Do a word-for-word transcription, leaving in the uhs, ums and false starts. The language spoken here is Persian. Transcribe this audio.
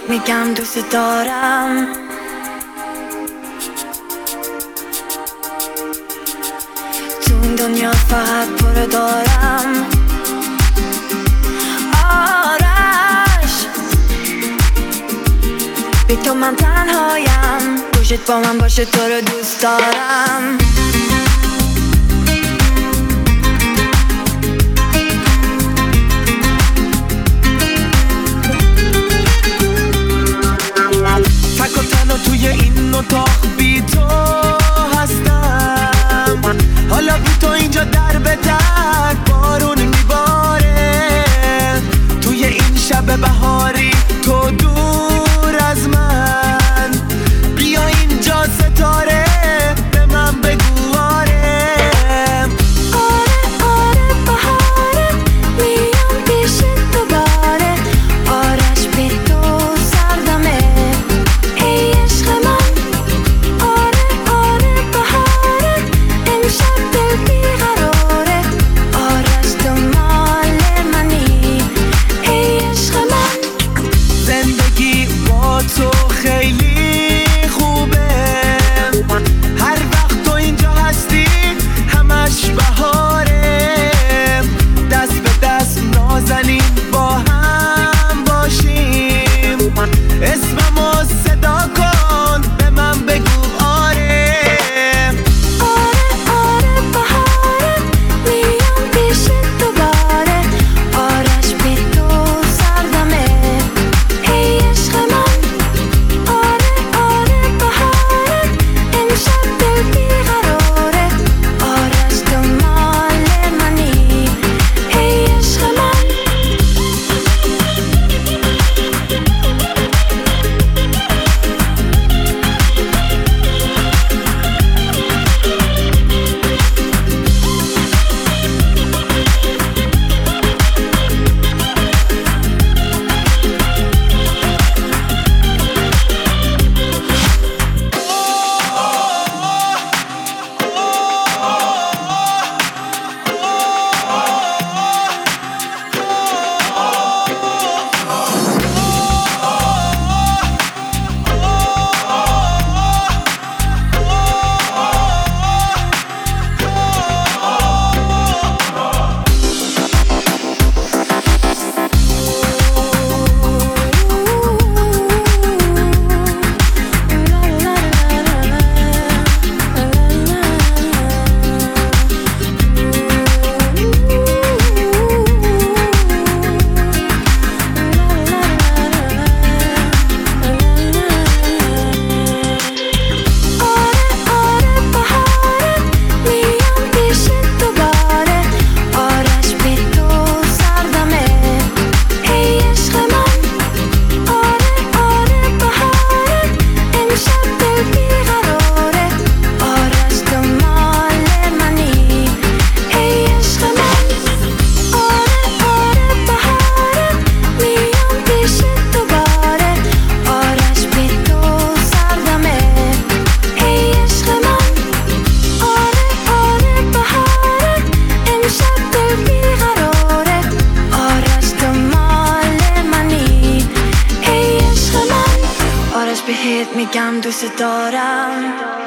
میگم دوست دارم. تو این دنیا فقط پر دارم آرش، بی تو من تنهایم، گوشت با من باشه تو رو دوست دارم. تک و تنها توی این اتاق بی تو هستم، حالا بی تو اینجا در به در بارون میباره. توی این شب بهاری تو دور از من، بیا اینجا ستاره به من بگو آره. آره آره بهاره، میام پیشت دوباره. آرش بی تو سردمه ای عشق من. آره آره بهاره، امشب دل بیقراره. آرش تو مال منی ای عشق من. زندگی با تو خیلی خوبه، هر وقت تو اینجا هستی همش بهاره. دست به دست نازنین با هم باشیم، اسممو صدا کن به من بگو آره. آره آره بهاره، میام پیشت دوباره. آرش بی تو سردمه ای عشق من. آره آره بهاره، امشب دل بیقراره. آرش تو مال منی ای عشق من. بهت میگم دوست دارم.